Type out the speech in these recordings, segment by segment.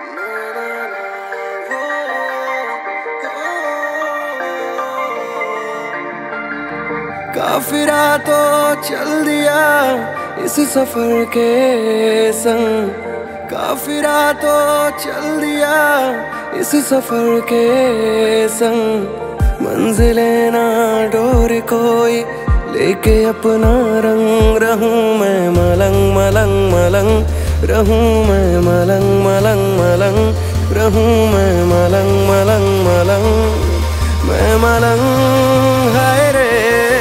काफिरा तो चल दिया इस सफर के संग, काफिरा तो चल दिया इस सफर के संग। मंजिलें ना डोर कोई लेके अपना रंग, रहूं मैं मलंग मलंग मलंग, रहूं मैं मलंग मलंग मलंग, रहूं मैं मलंग मलंग मलंग, मैं मलंग हाय रे।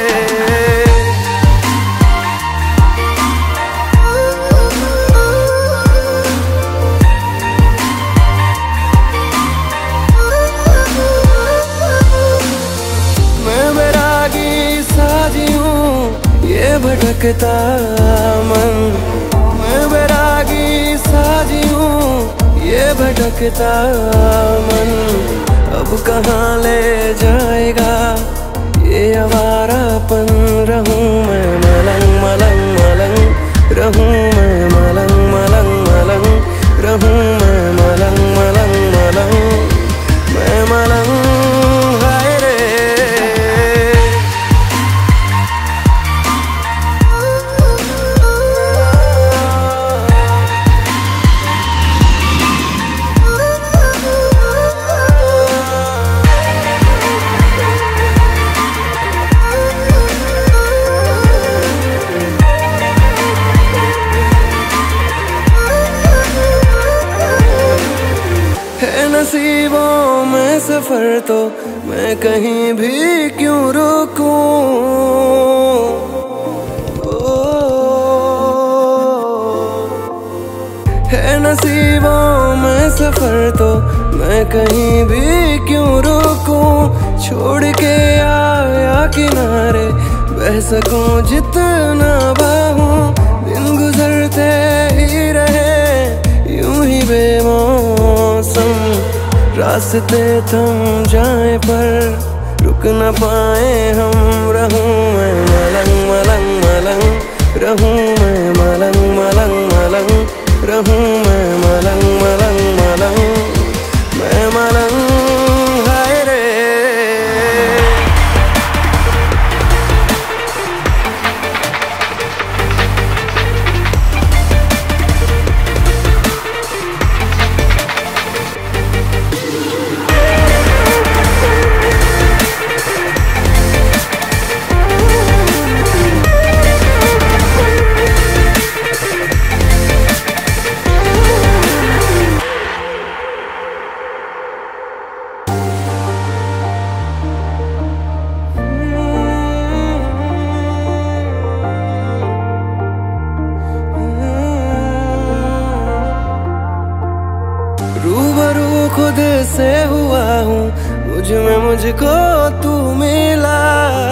भटकता मन, मैं बैरागी साजी हूँ ये भटकता मन। अब कहाँ ले जाएगा ये आवारापन, रहूं मैं मलंग मलंग मलंग, रहूं मैं मलंग मलंग मलंग, रहूं मैं मलंग मलंग मलंग, मैं मलंग हाय रे। नसीबों में सफर तो मैं कहीं भी क्यों रुकूं, है नसीबों में सफर तो मैं कहीं भी क्यों रुकूं। छोड़ के आया किनारे बह सकूं जितना बाहूं, दिन गुजरते ही रहे यूं ही बेमौसम। रास्ते थम जाए पर रुक न पाए हम, रहूं मैं मलंग मलंग मलंग, रहूं मैं मलंग मलंग मलंग, रहूं मैं मलंग मलंग मलंग, मैं मलंग हाय रे। रूबरू खुद से हुआ हूँ, मुझ में मुझको तू मिला।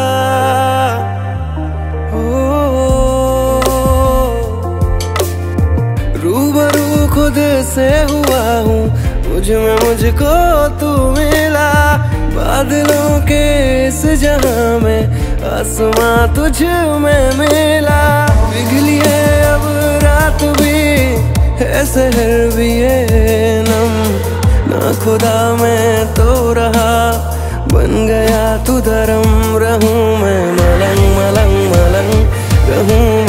रूबरू खुद से हुआ हूँ, मुझ में मुझको तू मिला। बादलों के इस जहां में आसमां तुझ में मिला। पिघली है अब रात भी है शहर भी है नम, ना खुदा मैं तो रहा बन गया तू धर्म। रहूं मैं मलंग मलंग मलंग, रहूं